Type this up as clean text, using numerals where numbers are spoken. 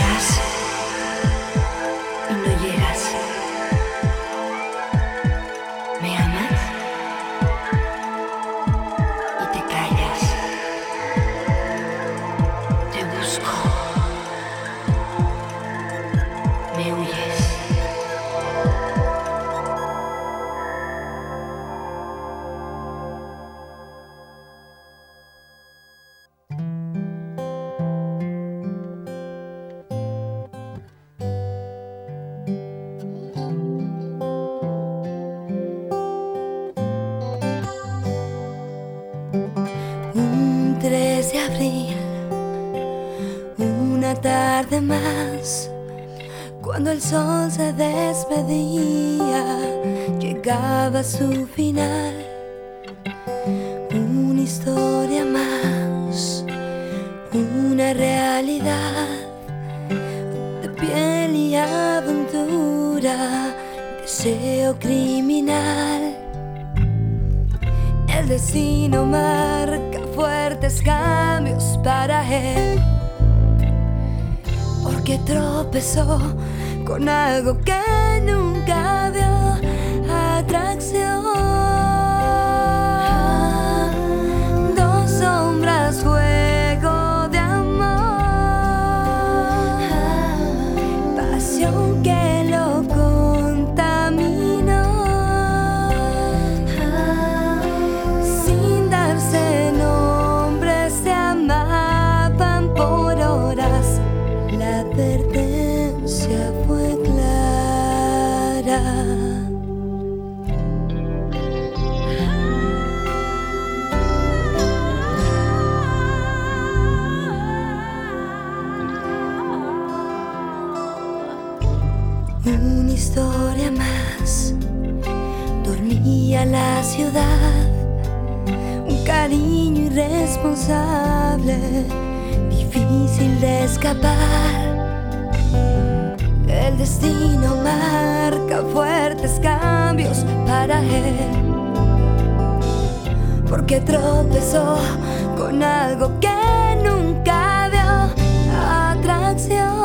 Deseas y no llegas. Me amas y te callas. Te busco. Me huyes. Un 3 de abril, una tarde más, cuando el sol se despedía, llegaba a su final. Una historia más, una realidad de piel y aventura, deseo criminal. El destino marca fuertes cambios para él, porque tropezó con algo que nunca vio. Atracción, dos sombras, juego de amor, pasión que lo contaminó. Sin darse nombre se amaban por horas, la advertencia fue clara. Una historia más, dormía la ciudad, un cariño irresponsable, difícil de escapar. El destino marca fuertes cambios para él, porque tropezó con algo que nunca vio. Atracción,